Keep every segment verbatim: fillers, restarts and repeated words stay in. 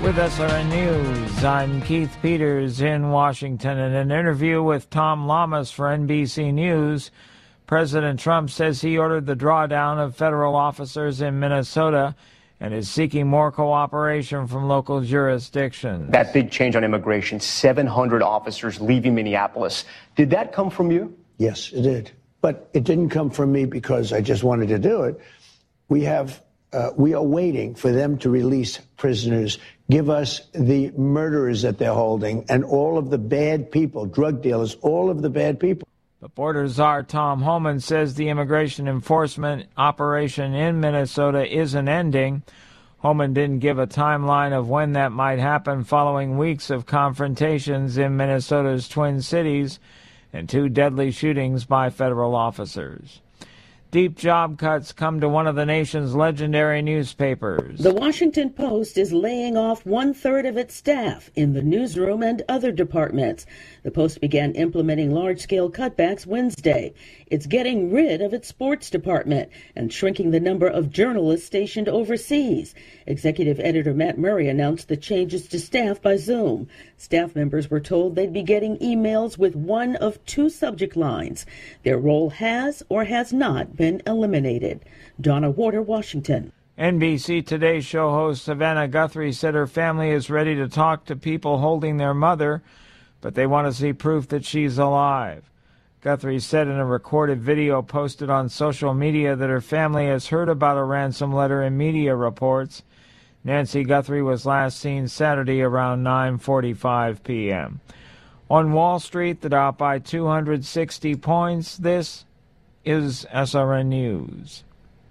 With S R N News, I'm Keith Peters in Washington. In an interview with Tom Lamas for N B C News, President Trump says he ordered the drawdown of federal officers in Minnesota and is seeking more cooperation from local jurisdictions. That big change on immigration, seven hundred officers leaving Minneapolis. Did that come from you? Yes, it did. But it didn't come from me because I just wanted to do it. We have, uh, we are waiting for them to release prisoners, give us the murderers that they're holding, and all of the bad people, drug dealers, all of the bad people. But border czar Tom Homan says the immigration enforcement operation in Minnesota isn't ending. Homan didn't give a timeline of when that might happen following weeks of confrontations in Minnesota's Twin Cities and two deadly shootings by federal officers. Deep job cuts come to one of the nation's legendary newspapers. The Washington Post is laying off one-third of its staff in the newsroom and other departments. The Post began implementing large-scale cutbacks Wednesday. It's getting rid of its sports department and shrinking the number of journalists stationed overseas. Executive editor Matt Murray announced the changes to staff by Zoom. Staff members were told they'd be getting emails with one of two subject lines. Their role has or has not been eliminated. Donna Warder, Washington. N B C Today show host Savannah Guthrie said her family is ready to talk to people holding their mother, but they want to see proof that she's alive. Guthrie said in a recorded video posted on social media that her family has heard about a ransom letter in media reports. Nancy Guthrie was last seen Saturday around nine forty-five p.m. On Wall Street, the Dow by two hundred sixty points. This is S R N News.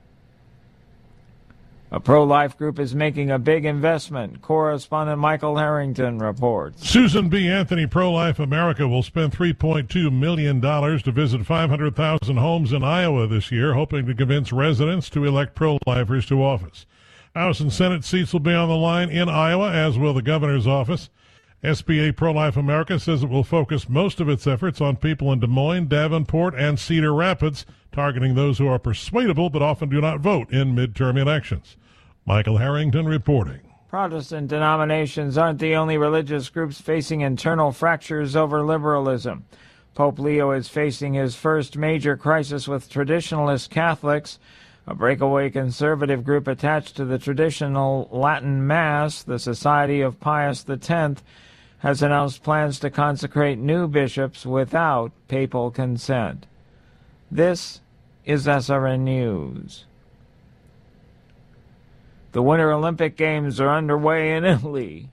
A pro-life group is making a big investment. Correspondent Michael Harrington reports. Susan B. Anthony Pro-Life America will spend three point two million dollars to visit five hundred thousand homes in Iowa this year, hoping to convince residents to elect pro-lifers to office. House and Senate seats will be on the line in Iowa, as will the governor's office. S B A Pro-Life America says it will focus most of its efforts on people in Des Moines, Davenport, and Cedar Rapids, targeting those who are persuadable but often do not vote in midterm elections. Michael Harrington reporting. Protestant denominations aren't the only religious groups facing internal fractures over liberalism. Pope Leo is facing his first major crisis with traditionalist Catholics. A breakaway conservative group attached to the traditional Latin Mass, the Society of Pius the Tenth, has announced plans to consecrate new bishops without papal consent. This is S R N News. The Winter Olympic Games are underway in Italy.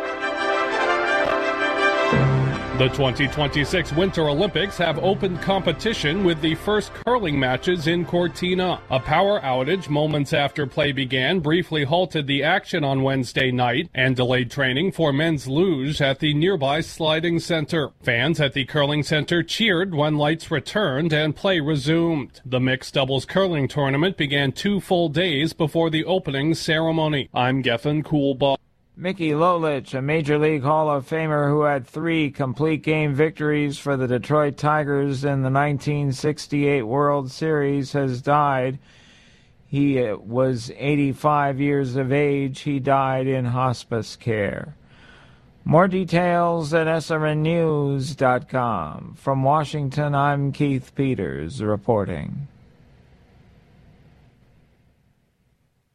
The twenty twenty-six Winter Olympics have opened competition with the first curling matches in Cortina. A power outage moments after play began briefly halted the action on Wednesday night and delayed training for men's luge at the nearby sliding center. Fans at the curling center cheered when lights returned and play resumed. The mixed doubles curling tournament began two full days before the opening ceremony. I'm Gethin Coolbaugh. Mickey Lolich, a Major League Hall of Famer who had three complete game victories for the Detroit Tigers in the nineteen sixty-eight World Series, has died. He was eighty-five years of age. He died in hospice care. More details at S R N news dot com. From Washington, I'm Keith Peters reporting.